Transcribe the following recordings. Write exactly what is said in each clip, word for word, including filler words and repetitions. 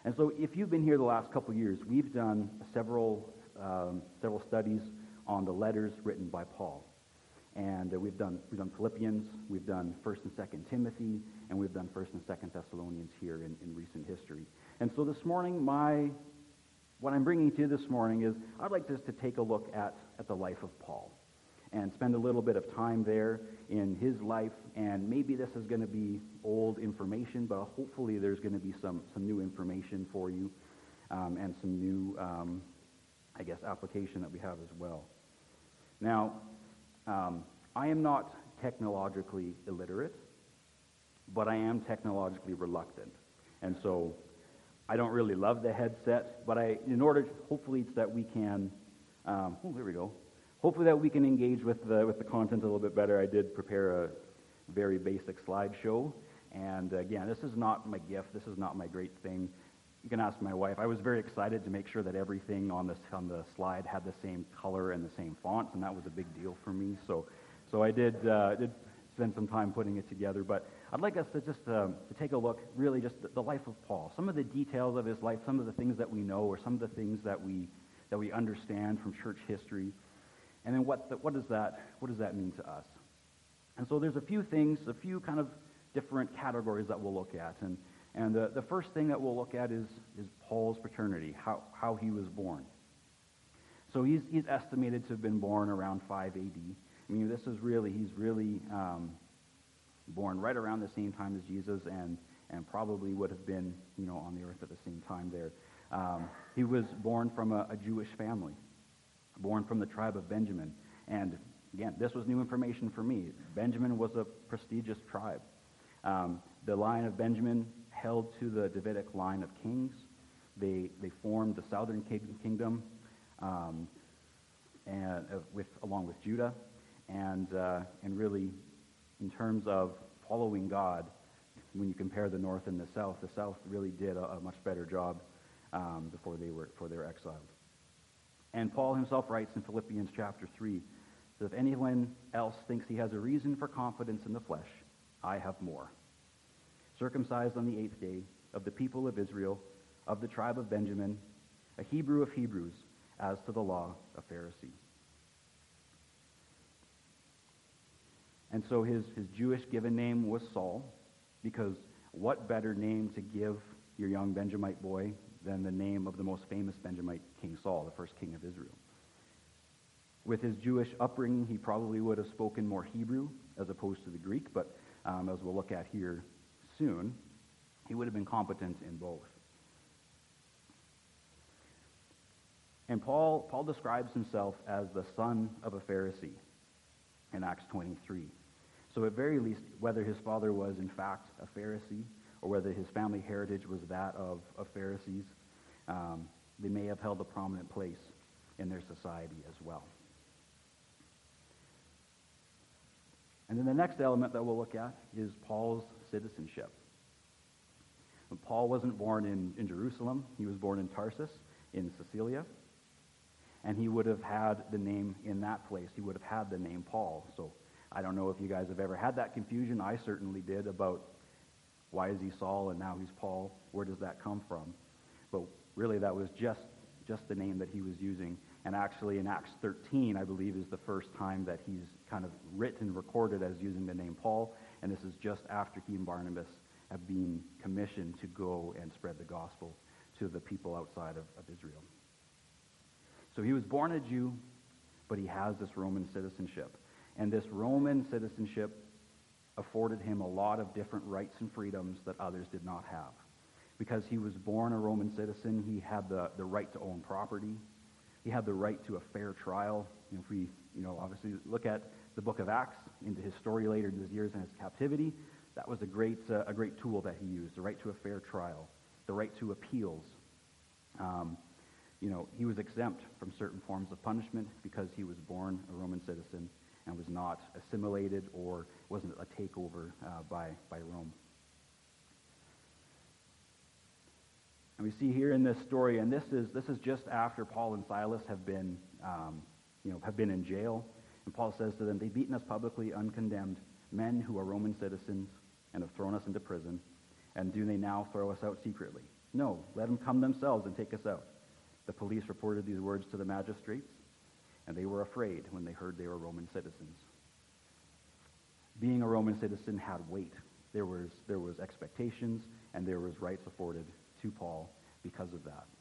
And so if you've been here the last couple years, we've done several um, several studies on the letters written by Paul. And uh, we've done we've done Philippians, we've done First and Second Timothy, and we've done First and Second Thessalonians here in, in recent history. And so this morning, my what I'm bringing to you this morning is I'd like just to take a look at, at the life of Paul and spend a little bit of time there in his life. And maybe this is going to be old information, but hopefully there's going to be some, some new information for you um, and some new, um, I guess, application that we have as well. Now, um, I am not technologically illiterate, but I am technologically reluctant. And so I don't really love the headset, but I, in order, to, hopefully it's that we can, um, oh, there we go. Hopefully that we can engage with the, with the content a little bit better. I did prepare a very basic slideshow, and again, this is not my gift. This is not my great thing. You can ask my wife. I was very excited to make sure that everything on this on the slide had the same color and the same font, and that was a big deal for me. So, so I did uh, did spend some time putting it together. But I'd like us to just uh, to take a look, really, just the, the life of Paul, some of the details of his life, some of the things that we know, or some of the things that we that we understand from church history. And then what the, what does that what does that mean to us? And so there's a few things, a few kind of different categories that we'll look at. And and the, the first thing that we'll look at is is Paul's paternity, how how he was born. So he's he's estimated to have been born around five A D. I mean, this is really he's really um, born right around the same time as Jesus, and and probably would have been, you know, on the earth at the same time there. Um, he was born from a, a Jewish family, born from the tribe of Benjamin. And again, this was new information for me. Benjamin was a prestigious tribe. Um, the line of Benjamin held to the Davidic line of kings. They they formed the southern kingdom, um, and uh, with along with Judah, and uh, and really, in terms of following God, when you compare the north and the south, the south really did a, a much better job um, before they were before they were exiled. And Paul himself writes in Philippians chapter three, that if anyone else thinks he has a reason for confidence in the flesh, I have more. Circumcised on the eighth day, of the people of Israel, of the tribe of Benjamin, a Hebrew of Hebrews, as to the law, a Pharisee. And so his, his Jewish given name was Saul, because what better name to give your young Benjamite boy than the name of the most famous Benjamite King Saul, the first king of Israel. With his Jewish upbringing, he probably would have spoken more Hebrew as opposed to the Greek, but um, as we'll look at here soon, he would have been competent in both. And Paul, Paul describes himself as the son of a Pharisee in Acts twenty-three. So at very least, whether his father was in fact a Pharisee, or whether his family heritage was that of, of Pharisees, um, they may have held a prominent place in their society as well. And then the next element that we'll look at is Paul's citizenship. Paul wasn't born in, in Jerusalem. He was born in Tarsus, in Cilicia. And he would have had the name in that place. He would have had the name Paul. So I don't know if you guys have ever had that confusion. I certainly did about why is he Saul and now he's Paul? Where does that come from? But really that was just, just the name that he was using. And actually in Acts thirteen, I believe, is the first time that he's kind of written, recorded as using the name Paul. And this is just after he and Barnabas have been commissioned to go and spread the gospel to the people outside of, of Israel. So he was born a Jew, but he has this Roman citizenship. And this Roman citizenship afforded him a lot of different rights and freedoms that others did not have. Because he was born a Roman citizen, he had the, the right to own property. He had the right to a fair trial. You know, if we, you know, obviously look at the book of Acts, into his story later in his years in his captivity, that was a great, uh, a great tool that he used, the right to a fair trial, the right to appeals. Um, you know, he was exempt from certain forms of punishment because he was born a Roman citizen and was not assimilated or wasn't a takeover uh, by, by Rome. And we see here in this story, and this is this is just after Paul and Silas have been, um, you know, have been in jail. And Paul says to them, "They've beaten us publicly, uncondemned, men who are Roman citizens, and have thrown us into prison. And do they now throw us out secretly? No, let them come themselves and take us out. The police reported these words to the magistrates, and they were afraid when they heard they were Roman citizens. Being a Roman citizen had weight. There was, there was expectations, and there was rights afforded to Paul because of that.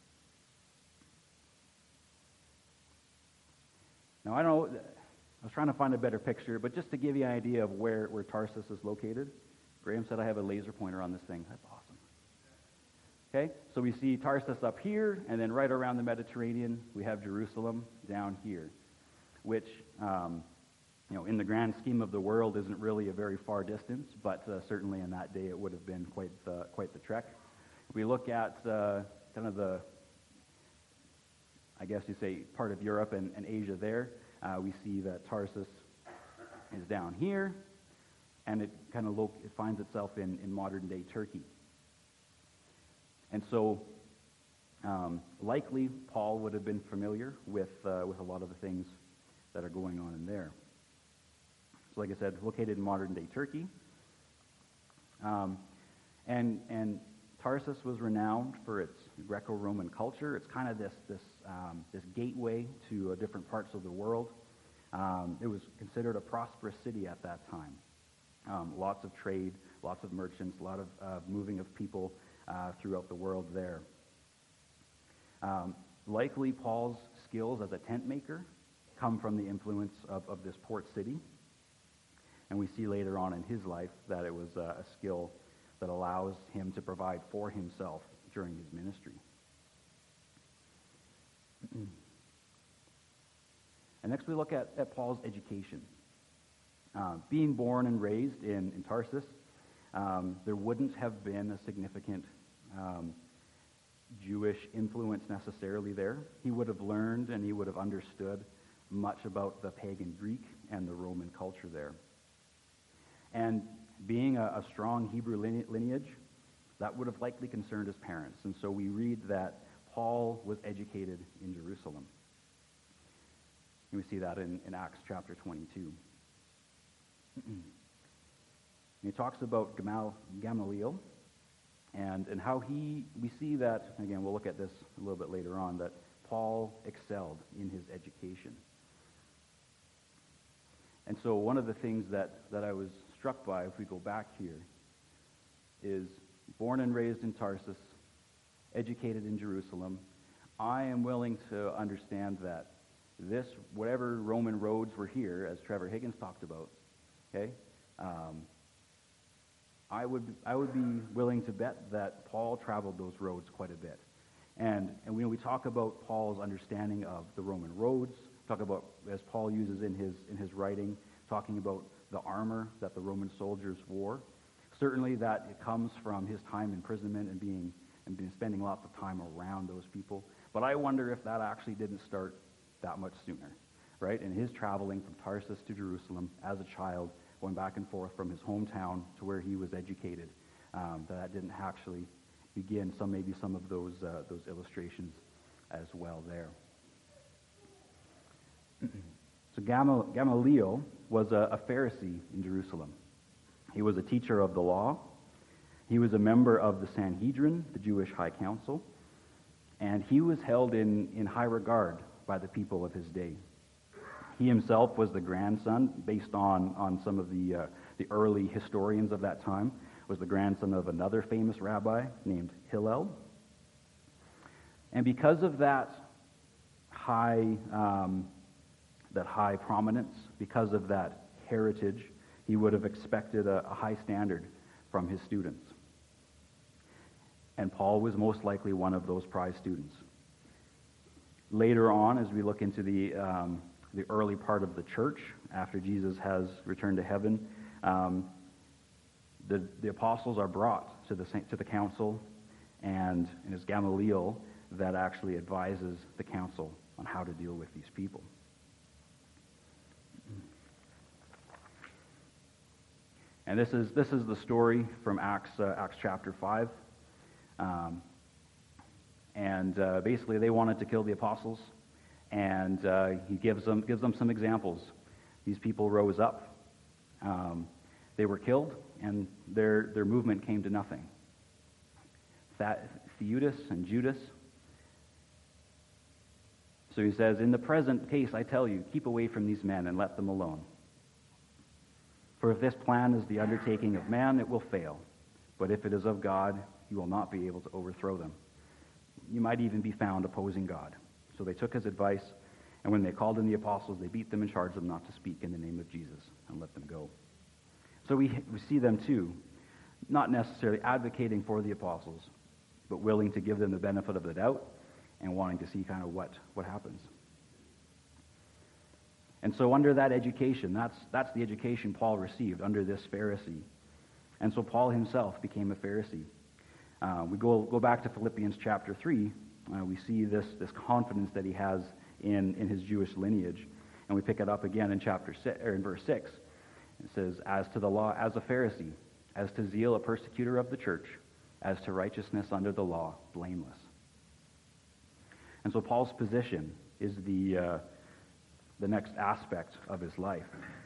Now, I don't know, I was trying to find a better picture, but just to give you an idea of where, where Tarsus is located, Graham said I have a laser pointer on this thing. That's awesome. Okay, so we see Tarsus up here, and then right around the Mediterranean, we have Jerusalem down here, which, um, you know, in the grand scheme of the world isn't really a very far distance, but uh, certainly in that day it would have been quite the, quite the trek. If we look at uh, kind of the, I guess you say, part of Europe and, and Asia there, uh, we see that Tarsus is down here, and it kind of lo- it finds itself in, in modern-day Turkey. And so, um, likely, Paul would have been familiar with uh, with a lot of the things that are going on in there. So, like I said, located in modern-day Turkey, um, and and Tarsus was renowned for its Greco-Roman culture. It's kind of this this um, this gateway to uh, different parts of the world. Um, it was considered a prosperous city at that time. Um, lots of trade, lots of merchants, a lot of uh, moving of people uh, throughout the world there. Um, likely, Paul's skills as a tent maker come from the influence of, of this port city. And we see later on in his life that it was uh, a skill that allows him to provide for himself during his ministry. And next we look at, at Paul's education. Uh, being born and raised in, in Tarsus, um, there wouldn't have been a significant um, Jewish influence necessarily there. He would have learned and he would have understood much about the pagan Greek and the Roman culture there. And being a, a strong Hebrew lineage, that would have likely concerned his parents. And so we read that Paul was educated in Jerusalem. And we see that in, in Acts chapter twenty-two. And he talks about Gamal, Gamaliel and, and how he, we see that, again, we'll look at this a little bit later on, that Paul excelled in his education. And so one of the things that, that I was struck by, if we go back here, is born and raised in Tarsus, educated in Jerusalem. I am willing to understand that this, whatever Roman roads were here, as Trevor Higgins talked about, okay, um, I would I would be willing to bet that Paul traveled those roads quite a bit. And and when we talk about Paul's understanding of the Roman roads, talk about, as Paul uses in his in his writing, talking about the armor that the Roman soldiers wore. Certainly that it comes from his time imprisonment and being and being spending lots of time around those people. But I wonder if that actually didn't start that much sooner, right? In his traveling from Tarsus to Jerusalem as a child, going back and forth from his hometown to where he was educated, um, that, that didn't actually begin. Some maybe some of those uh, those illustrations as well there. So Gamal, Gamaliel was a, a Pharisee in Jerusalem. He was a teacher of the law. He was a member of the Sanhedrin, the Jewish High Council, and he was held in, in high regard by the people of his day. He himself was the grandson, based on, on some of the, uh, the early historians of that time, was the grandson of another famous rabbi named Hillel. And because of that high, um, that high prominence, because of that heritage, he would have expected a, a high standard from his students. And Paul was most likely one of those prize students. Later on, as we look into the um, the early part of the church, after Jesus has returned to heaven, um, the the apostles are brought to the to the council, and, and it's Gamaliel that actually advises the council on how to deal with these people. And this is this is the story from Acts uh, Acts chapter five. Um, and uh, basically, they wanted to kill the apostles, and uh, he gives them gives them some examples. These people rose up, um, they were killed, and their their movement came to nothing. That Theudas and Judas. So he says, in the present case, I tell you, keep away from these men and let them alone. For if this plan is the undertaking of man, it will fail. But if it is of God, he will not be able to overthrow them. You might even be found opposing God. So they took his advice, and when they called in the apostles, they beat them and charged them not to speak in the name of Jesus and let them go. So we, we see them too, not necessarily advocating for the apostles, but willing to give them the benefit of the doubt and wanting to see kind of what, what happens. And so under that education, that's, that's the education Paul received under this Pharisee. And so Paul himself became a Pharisee. Uh, we go go back to Philippians chapter three. Uh, we see this, this confidence that he has in, in his Jewish lineage. And we pick it up again in chapter six, or in verse six. It says, as to the law, as a Pharisee, as to zeal, a persecutor of the church, as to righteousness under the law, blameless. And so Paul's position is the uh, the next aspect of his life.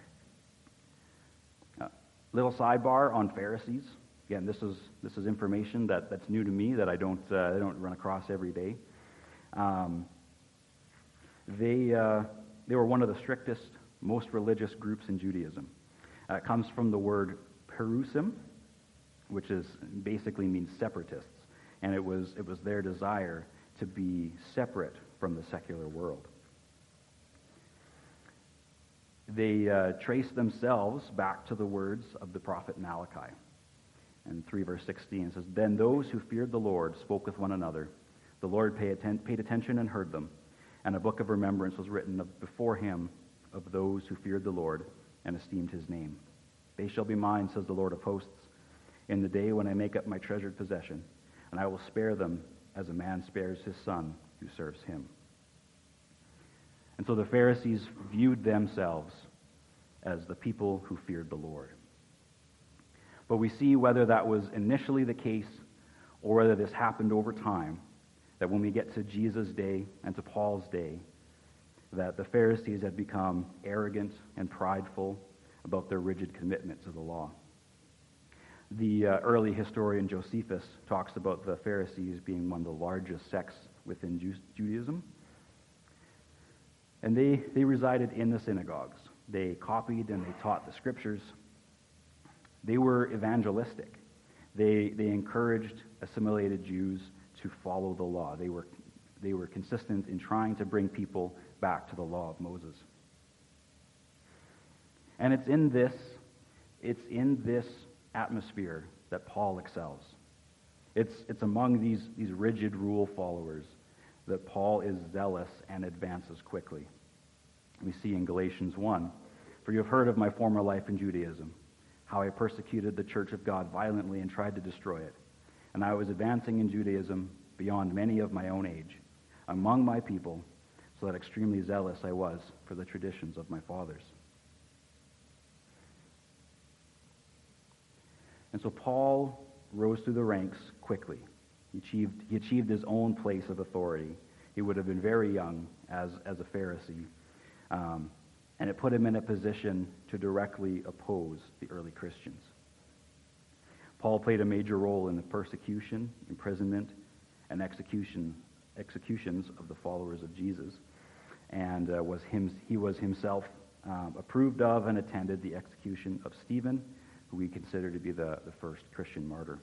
Uh, little sidebar on Pharisees. Again, this is this is information that, that's new to me that I don't uh, I don't run across every day. Um, they uh, they were one of the strictest, most religious groups in Judaism. Uh, it comes from the word perusim, which is basically means separatists, and it was it was their desire to be separate from the secular world. They uh, trace themselves back to the words of the prophet Malachi. And three verse sixteen says, then those who feared the Lord spoke with one another. The Lord paid, atten- paid attention and heard them. And a book of remembrance was written of, before him of those who feared the Lord and esteemed his name. They shall be mine, says the Lord of hosts, in the day when I make up my treasured possession. And I will spare them as a man spares his son who serves him. And so the Pharisees viewed themselves as the people who feared the Lord. But we see whether that was initially the case or whether this happened over time, that when we get to Jesus' day and to Paul's day, that the Pharisees had become arrogant and prideful about their rigid commitment to the law. The uh, early historian Josephus talks about the Pharisees being one of the largest sects within Ju- Judaism. And they, they resided in the synagogues. They copied and they taught the scriptures. They were evangelistic. They, they encouraged assimilated Jews to follow the law. They were, they were consistent in trying to bring people back to the law of Moses. And it's in this, it's in this atmosphere that Paul excels. It's, it's among these, these rigid rule followers that Paul is zealous and advances quickly. We see in Galatians one, for you have heard of my former life in Judaism, how I persecuted the church of God violently and tried to destroy it. And I was advancing in Judaism beyond many of my own age, among my people, so that extremely zealous I was for the traditions of my fathers. And so Paul rose through the ranks quickly. He achieved, he achieved his own place of authority. He would have been very young as, as a Pharisee. Um, and it put him in a position to directly oppose the early Christians. Paul played a major role in the persecution, imprisonment, and execution, executions of the followers of Jesus. And uh, was him, he was himself um, approved of and attended the execution of Stephen, who we consider to be the, the first Christian martyr.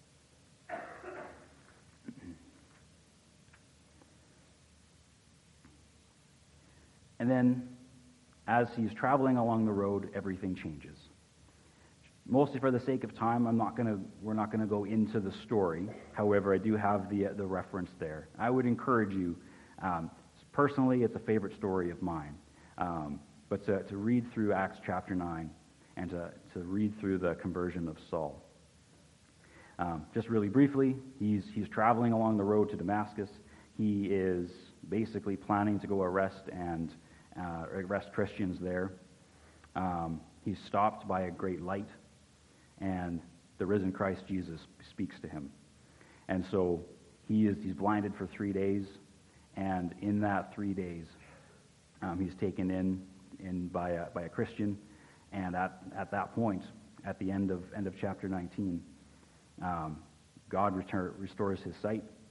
And then, as he's traveling along the road, everything changes. Mostly for the sake of time, I'm not going to. We're not going to go into the story. However, I do have the the reference there. I would encourage you. Um, personally, it's a favorite story of mine. Um, but to, to read through Acts chapter nine and to to read through the conversion of Saul. Um, just really briefly, he's he's traveling along the road to Damascus. He is basically planning to go arrest and uh, arrest Christians there. Um, he's stopped by a great light, and the risen Christ Jesus speaks to him. And so he is he's blinded for three days, and in that three days, um, he's taken in in by a, by a Christian, and at at that point, at the end of end of chapter nineteen, um, God return, restores his sight,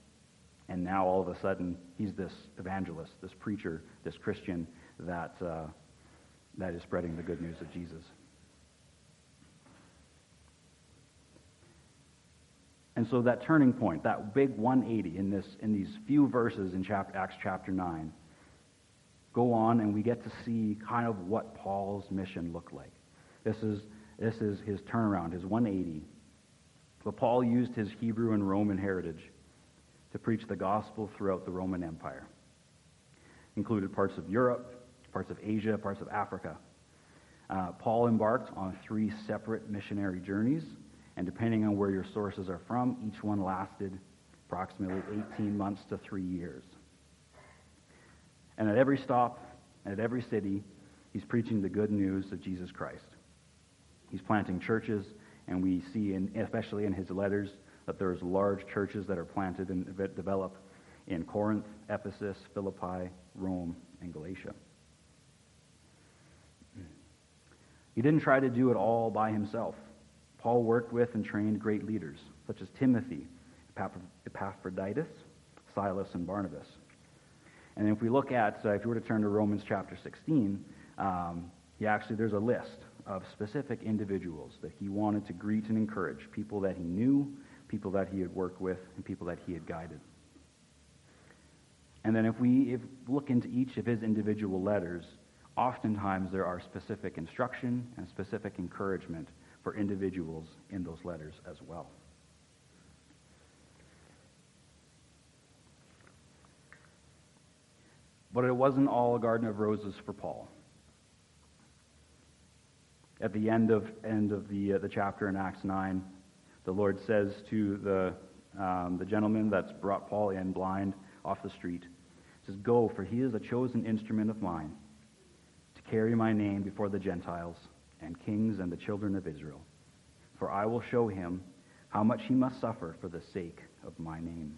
And now all of a sudden, he's this evangelist, this preacher, this Christian that uh, that is spreading the good news of Jesus. And so that turning point, that big one eighty in this in these few verses in chapter, Acts chapter nine, go on and we get to see kind of what Paul's mission looked like. This is this is his turnaround, his one eighty. But Paul used his Hebrew and Roman heritage to preach the gospel throughout the Roman Empire. Included parts of Europe, parts of Asia, parts of Africa. Uh, Paul embarked on three separate missionary journeys, and depending on where your sources are from, each one lasted approximately eighteen months to three years. And at every stop, and at every city, he's preaching the good news of Jesus Christ. He's planting churches, and we see, in, especially in his letters, that there's large churches that are planted and develop in Corinth, Ephesus, Philippi, Rome, and Galatia. He didn't try to do it all by himself. Paul worked with and trained great leaders, such as Timothy, Epaphroditus, Silas, and Barnabas. And if we look at, uh, if you were to turn to Romans chapter sixteen, um, he actually, there's a list of specific individuals that he wanted to greet and encourage, people that he knew, people that he had worked with, and people that he had guided. And then if we if look into each of his individual letters, oftentimes there are specific instruction and specific encouragement for individuals in those letters as well. But it wasn't all a garden of roses for Paul. At the end of end of the uh, the chapter in Acts nine, the Lord says to the um, the gentleman that's brought Paul in blind off the street, says, "Go, for he is a chosen instrument of mine to carry my name before the Gentiles and kings and the children of Israel. For I will show him how much he must suffer for the sake of my name."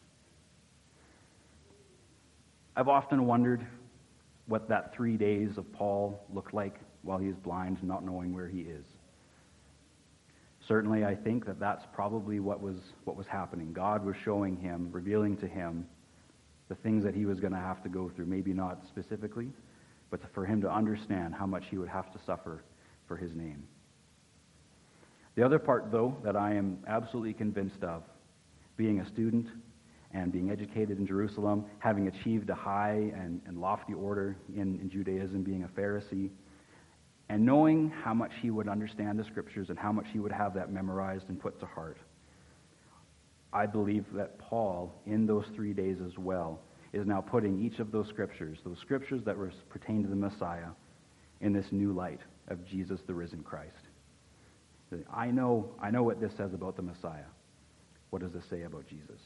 I've often wondered what that three days of Paul looked like while he is blind, not knowing where he is. Certainly, I think that that's probably what was what was happening. God was showing him, revealing to him the things that he was going to have to go through, maybe not specifically, but for him to understand how much he would have to suffer for his name. The other part, though, that I am absolutely convinced of, being a student and being educated in Jerusalem, having achieved a high and, and lofty order in, in Judaism, being a Pharisee, and knowing how much he would understand the Scriptures and how much he would have that memorized and put to heart, I believe that Paul, in those three days as well, is now putting each of those Scriptures, those Scriptures that were pertain to the Messiah, in this new light of Jesus, the risen Christ. I know, I know what this says about the Messiah. What does this say about Jesus?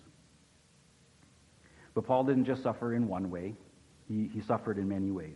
But Paul didn't just suffer in one way. He, he suffered in many ways.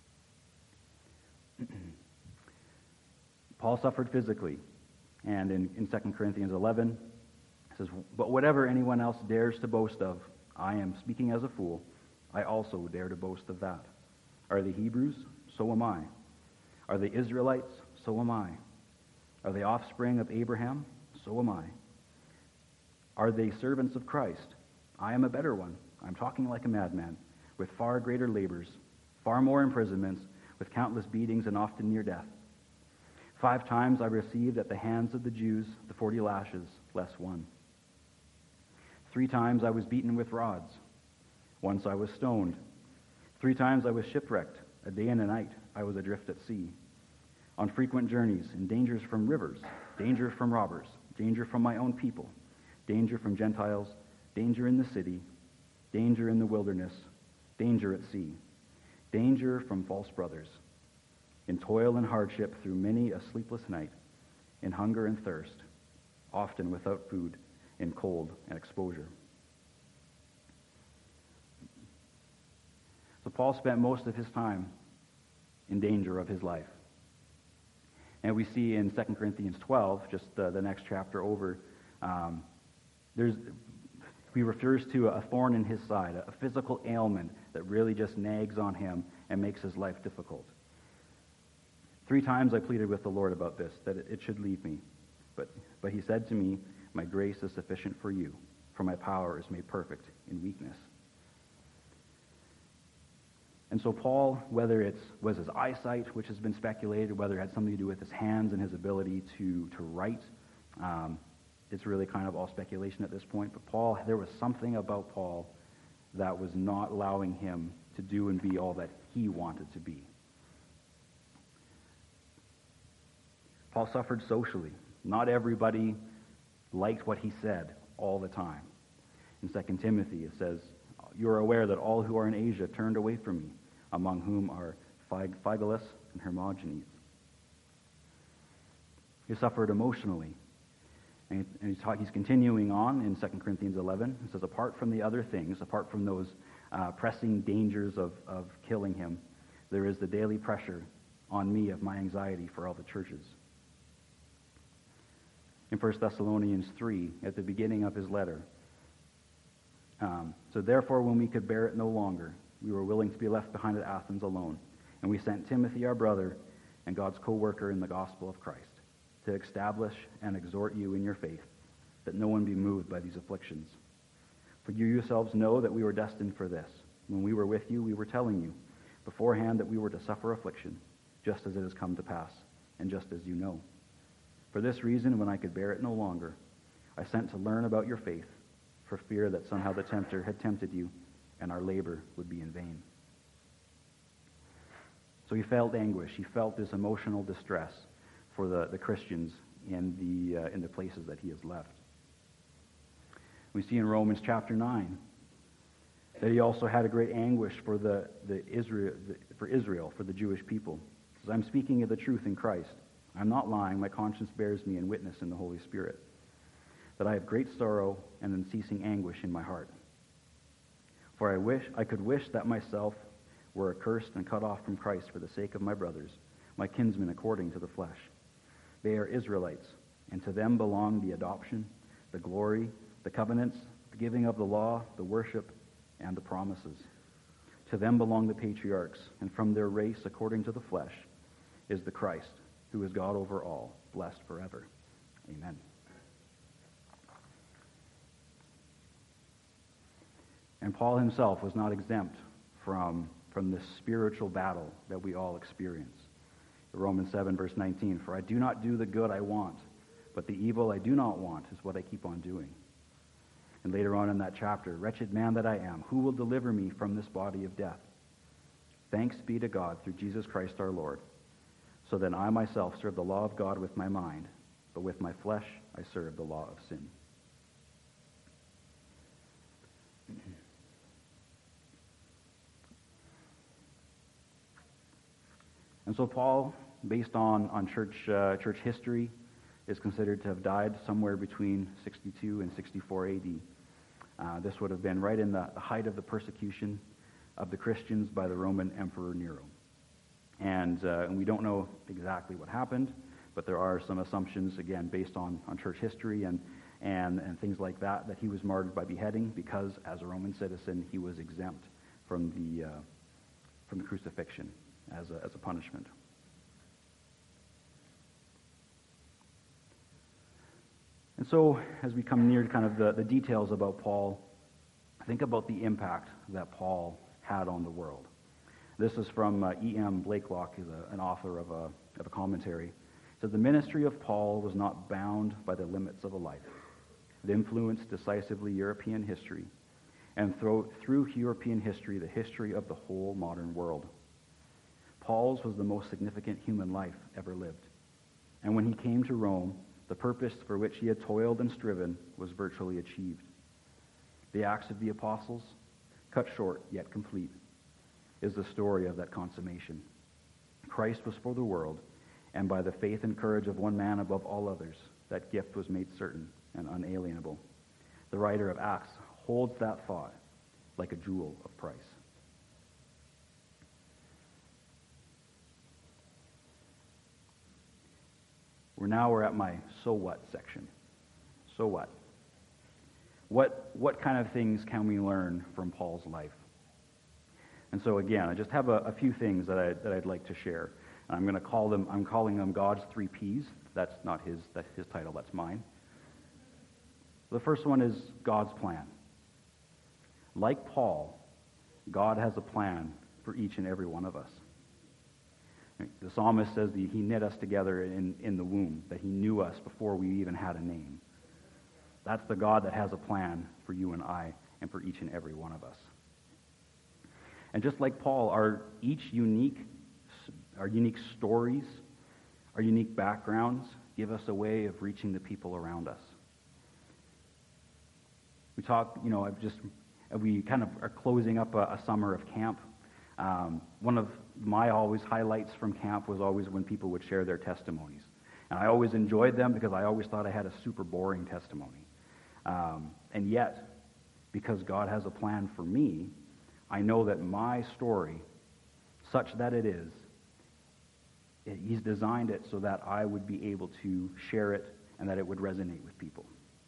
Paul suffered physically. And in, in Second Corinthians eleven, it says, "But whatever anyone else dares to boast of, I am speaking as a fool. I also dare to boast of that. Are they Hebrews? So am I. Are they Israelites? So am I. Are they offspring of Abraham? So am I. Are they servants of Christ? I am a better one. I'm talking like a madman, with far greater labors, far more imprisonments, with countless beatings and often near death. Five times I received at the hands of the Jews the forty lashes, less one. Three times I was beaten with rods. Once I was stoned. Three times I was shipwrecked. A day and a night I was adrift at sea. On frequent journeys, in dangers from rivers, danger from robbers, danger from my own people, danger from Gentiles, danger in the city, danger in the wilderness, danger at sea, danger from false brothers, in toil and hardship through many a sleepless night, in hunger and thirst, often without food, in cold and exposure." So Paul spent most of his time in danger of his life. And we see in Second Corinthians twelve, just uh, the next chapter over, um, there's he refers to a thorn in his side, a physical ailment that really just nags on him and makes his life difficult. Three times I pleaded with the Lord about this, that it should leave me. But, but he said to me, "My grace is sufficient for you, for my power is made perfect in weakness. And so Paul, whether it was his eyesight, which has been speculated, whether it had something to do with his hands and his ability to, to write, um, it's really kind of all speculation at this point. But Paul, there was something about Paul that was not allowing him to do and be all that he wanted to be. Paul suffered socially. Not everybody liked what he said all the time. In Second Timothy, it says, "You are aware that all who are in Asia turned away from me, among whom are Phygelus and Hermogenes." He suffered emotionally. And he's, he's continuing on in Second Corinthians eleven. It says, apart from the other things, apart from those uh, pressing dangers of, of killing him, there is the daily pressure on me of my anxiety for all the churches. In First Thessalonians three, at the beginning of his letter, um, so therefore when we could bear it no longer, we were willing to be left behind at Athens alone. And we sent Timothy, our brother, and God's co-worker in the gospel of Christ, to establish and exhort you in your faith, that no one be moved by these afflictions. For you yourselves know that we were destined for this. When we were with you, we were telling you beforehand that we were to suffer affliction, just as it has come to pass, and just as you know. For this reason, when I could bear it no longer, I sent to learn about your faith, for fear that somehow the tempter had tempted you, and our labor would be in vain. So he felt anguish. He felt this emotional distress for the, the Christians in the uh, in the places that he has left. We see in Romans chapter nine that he also had a great anguish for the, the Israel the, for Israel, for the Jewish people. He says, I'm speaking of the truth in Christ. I'm not lying. My conscience bears me in witness in the Holy Spirit that I have great sorrow and unceasing anguish in my heart. For I wish I could wish that myself were accursed and cut off from Christ for the sake of my brothers, my kinsmen according to the flesh. They are Israelites, and to them belong the adoption, the glory, the covenants, the giving of the law, the worship, and the promises. To them belong the patriarchs, and from their race according to the flesh is the Christ, who is God over all, blessed forever. Amen. And Paul himself was not exempt from, from this spiritual battle that we all experience. Romans seven, verse nineteen, for I do not do the good I want, but the evil I do not want is what I keep on doing. And later on in that chapter, wretched man that I am, who will deliver me from this body of death? Thanks be to God through Jesus Christ our Lord. So then I myself serve the law of God with my mind, but with my flesh I serve the law of sin. And so Paul, based on, on church uh, church history, is considered to have died somewhere between sixty-two and sixty-four A D. Uh, this would have been right in the height of the persecution of the Christians by the Roman Emperor Nero. And, uh, and we don't know exactly what happened, but there are some assumptions, again, based on, on church history and, and, and things like that, that he was martyred by beheading because, as a Roman citizen, he was exempt from the, uh, from the crucifixion as a, as a punishment. And so, as we come near to kind of the, the details about Paul, think about the impact that Paul had on the world. This is from uh, E M Blakelock, who's a, an author of a, of a commentary. It says, the ministry of Paul was not bound by the limits of a life. It influenced decisively European history, and through, through European history, the history of the whole modern world. Paul's was the most significant human life ever lived. And when he came to Rome, the purpose for which he had toiled and striven was virtually achieved. The Acts of the Apostles, cut short yet complete, is the story of that consummation. Christ was for the world, and by the faith and courage of one man above all others, that gift was made certain and unalienable. The writer of Acts holds that thought like a jewel of price. We're now we're at my so what section. So what? What what kind of things can we learn from Paul's life? And so again, I just have a, a few things that I that I'd like to share. And I'm going to call them. I'm calling them God's three P's. That's not his. That's his title. That's mine. The first one is God's plan. Like Paul, God has a plan for each and every one of us. The psalmist says that he knit us together in, in the womb, that he knew us before we even had a name. That's the God that has a plan for you and I and for each and every one of us. And just like Paul, our each unique, our unique stories, our unique backgrounds give us a way of reaching the people around us. We talk, you know, I've just, we kind of are closing up a, a summer of camp. Um, one of my always highlights from camp was always when people would share their testimonies. And I always enjoyed them because I always thought I had a super boring testimony. Um, and yet, because God has a plan for me, I know that my story, such that it is, it, He's designed it so that I would be able to share it and that it would resonate with people.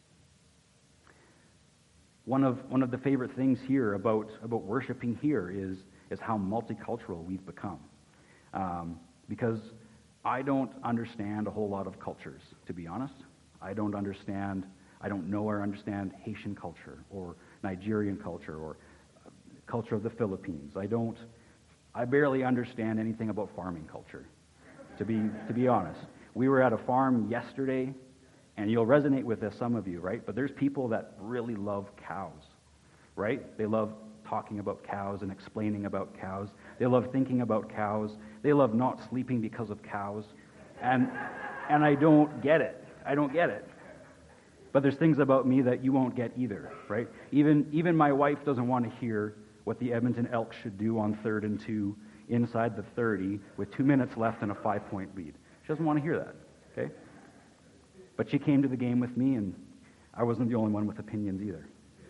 One of one of the favorite things here about, about worshiping here is, is how multicultural we've become. Um, because I don't understand a whole lot of cultures, to be honest. I don't understand, I don't know or understand Haitian culture or Nigerian culture or culture of the Philippines. I don't, I barely understand anything about farming culture, to be to be honest. We were at a farm yesterday, and you'll resonate with this, some of you, right? But there's people that really love cows, right? They love talking about cows and explaining about cows. They love thinking about cows. They love not sleeping because of cows. And and I don't get it. I don't get it. But there's things about me that you won't get either, right? Even even my wife doesn't want to hear what the Edmonton Elks should do on third and two inside the thirty with two minutes left and a five-point lead. She doesn't want to hear that, okay? But she came to the game with me, and I wasn't the only one with opinions either,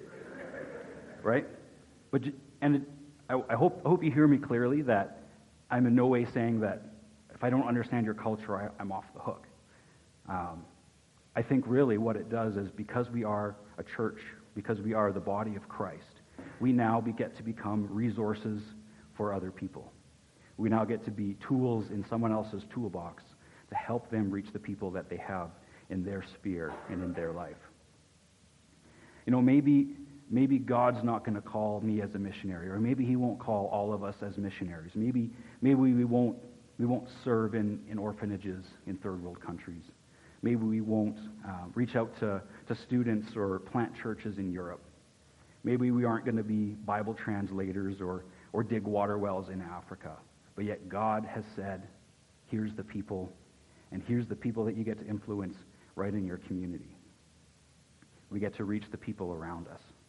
right? But and it, I, I hope I hope you hear me clearly that I'm in no way saying that if I don't understand your culture, I, I'm off the hook. Um, I think really what it does is because we are a church, because we are the body of Christ, we now be, get to become resources for other people. We now get to be tools in someone else's toolbox to help them reach the people that they have in their sphere and in their life. You know, maybe maybe God's not going to call me as a missionary, or maybe He won't call all of us as missionaries. Maybe maybe we won't we won't serve in, in orphanages in third world countries. Maybe we won't uh, reach out to, to students or plant churches in Europe. Maybe we aren't going to be Bible translators or, or dig water wells in Africa. But yet God has said, here's the people, and here's the people that you get to influence right in your community. We get to reach the people around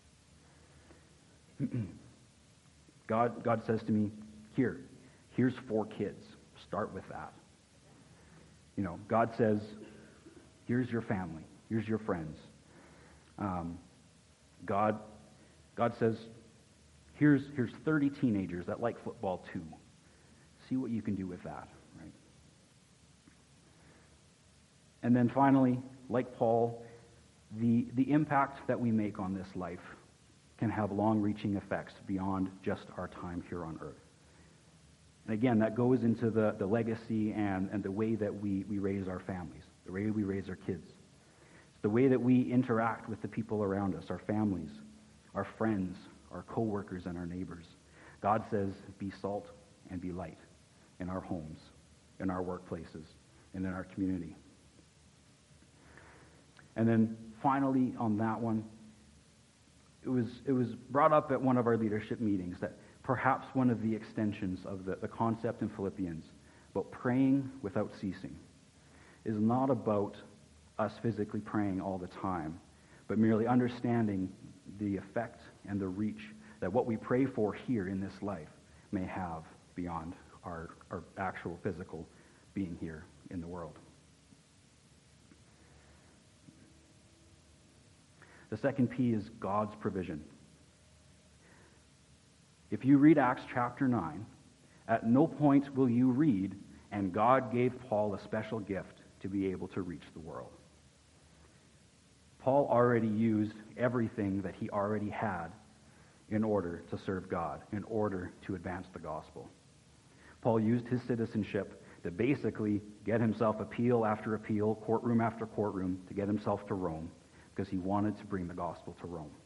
us. God, God says to me, here, here's four kids. Start with that. You know, God says, here's your family. Here's your friends. Um, God, God says, here's here's thirty teenagers that like football too. See what you can do with that, right? And then finally, like Paul, the the impact that we make on this life can have long-reaching effects beyond just our time here on earth. And again, that goes into the, the legacy and, and the way that we, we raise our families, the way we raise our kids. It's the way that we interact with the people around us, our families, our friends, our co-workers, and our neighbors. God says, be salt and be light in our homes, in our workplaces, and in our community. And then finally on that one, it was it was brought up at one of our leadership meetings that perhaps one of the extensions of the, the concept in Philippians about praying without ceasing is not about us physically praying all the time, but merely understanding the effect and the reach that what we pray for here in this life may have beyond our, our actual physical being here in the world. The second P is God's provision. If you read Acts chapter nine, at no point will you read, and God gave Paul a special gift to be able to reach the world. Paul already used everything that he already had in order to serve God, in order to advance the gospel. Paul used his citizenship to basically get himself appeal after appeal, courtroom after courtroom, to get himself to Rome, because he wanted to bring the gospel to Rome.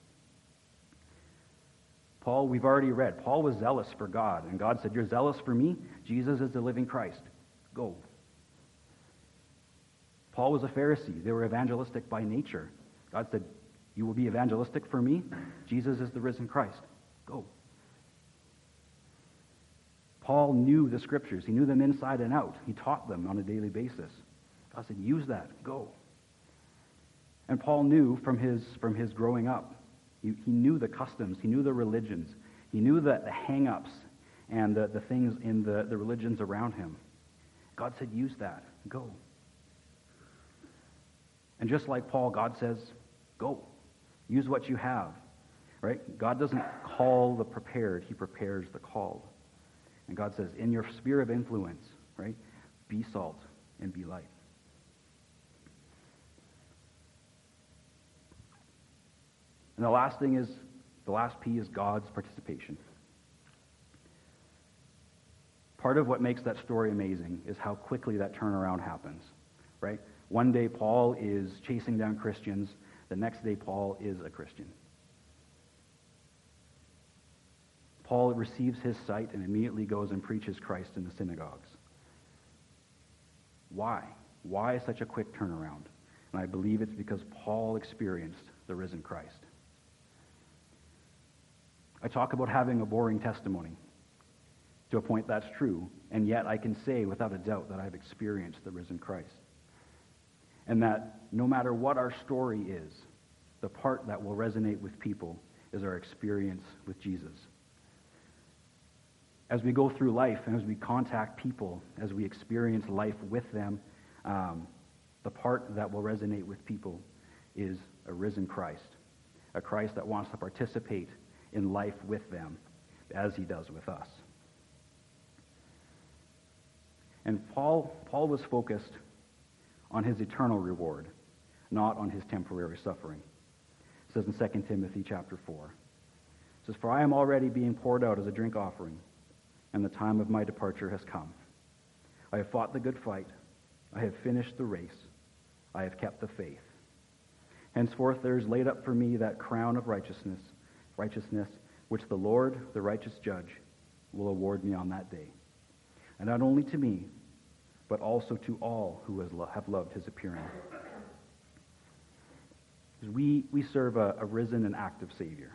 Paul, we've already read, Paul was zealous for God, and God said, you're zealous for me? Jesus is the living Christ. Go. Paul was a Pharisee. They were evangelistic by nature. God said, you will be evangelistic for me? Jesus is the risen Christ. Go. Paul knew the scriptures. He knew them inside and out. He taught them on a daily basis. God said, use that. Go. And Paul knew from his, from his growing up, he, he knew the customs. He knew the religions. He knew the, the hang-ups and the, the things in the, the religions around him. God said, use that. Go. And just like Paul, God says, go. Use what you have. Right? God doesn't call the prepared. He prepares the called. And God says, in your sphere of influence, right, be salt and be light. And the last thing is, the last P is God's participation. Part of what makes that story amazing is how quickly that turnaround happens, right? One day Paul is chasing down Christians. The next day Paul is a Christian. Paul receives his sight and immediately goes and preaches Christ in the synagogues. Why? Why such a quick turnaround? And I believe it's because Paul experienced the risen Christ. I talk about having a boring testimony. To a point that's true, and yet I can say without a doubt that I've experienced the risen Christ. And that no matter what our story is, the part that will resonate with people is our experience with Jesus. As we go through life and as we contact people, as we experience life with them, um, the part that will resonate with people is a risen Christ, a Christ that wants to participate in life with them as he does with us. And Paul, Paul was focused on his eternal reward, not on his temporary suffering. It says in Second Timothy chapter four, it says, for I am already being poured out as a drink offering, and the time of my departure has come. I have fought the good fight. I have finished the race. I have kept the faith. Henceforth there is laid up for me that crown of righteousness, righteousness, which the Lord, the righteous judge, will award me on that day. And not only to me, but also to all who have loved his appearing. We, we serve a, a risen and active Savior.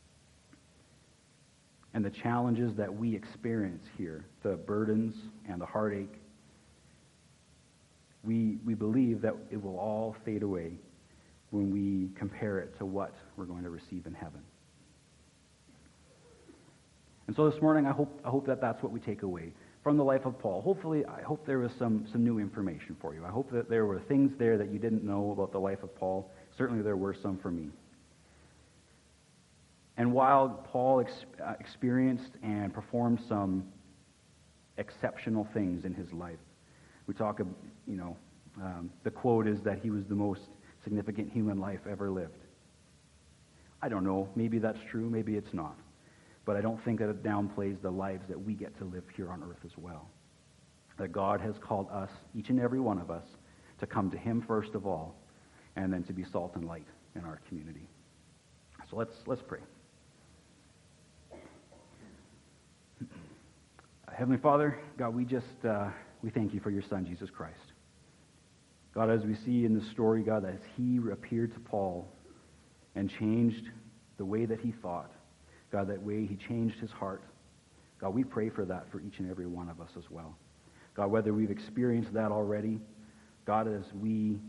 And the challenges that we experience here, the burdens and the heartache, we, we believe that it will all fade away when we compare it to what we're going to receive in heaven. And so this morning, I hope, I hope that that's what we take away from the life of Paul. Hopefully, I hope there was some, some new information for you. I hope that there were things there that you didn't know about the life of Paul. Certainly there were some for me. And while Paul ex- uh, experienced and performed some exceptional things in his life, we talk, you know, um, the quote is that he was the most significant human life ever lived. I don't know. Maybe that's true. Maybe it's not. But I don't think that it downplays the lives that we get to live here on earth as well. That God has called us, each and every one of us, to come to him first of all, and then to be salt and light in our community. So let's let's pray. Heavenly Father, God, we just uh, we thank you for your Son, Jesus Christ. God, as we see in the story, God, as he appeared to Paul and changed the way that he thought, God, that way he changed his heart. God, we pray for that for each and every one of us as well. God, whether we've experienced that already, God, as we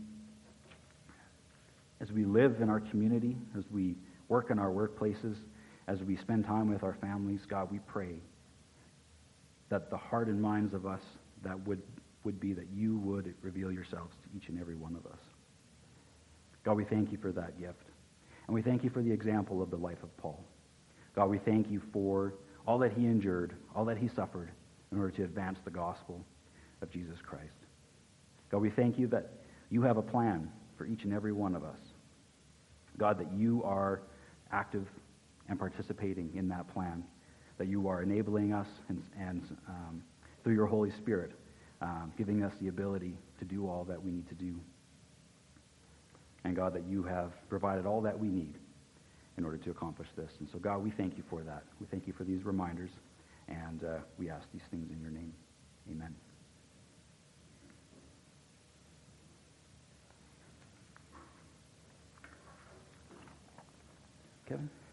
as we live in our community, as we work in our workplaces, as we spend time with our families, God, we pray that the heart and minds of us that would, would be that you would reveal yourselves to each and every one of us. God, we thank you for that gift. And we thank you for the example of the life of Paul. God, we thank you for all that he endured, all that he suffered in order to advance the gospel of Jesus Christ. God, we thank you that you have a plan for each and every one of us. God, that you are active and participating in that plan, that you are enabling us and, and um, through your Holy Spirit, um, giving us the ability to do all that we need to do. And God, that you have provided all that we need in order to accomplish this. And so, God, we thank you for that. We thank you for these reminders, and uh, we ask these things in your name. Amen. Kevin?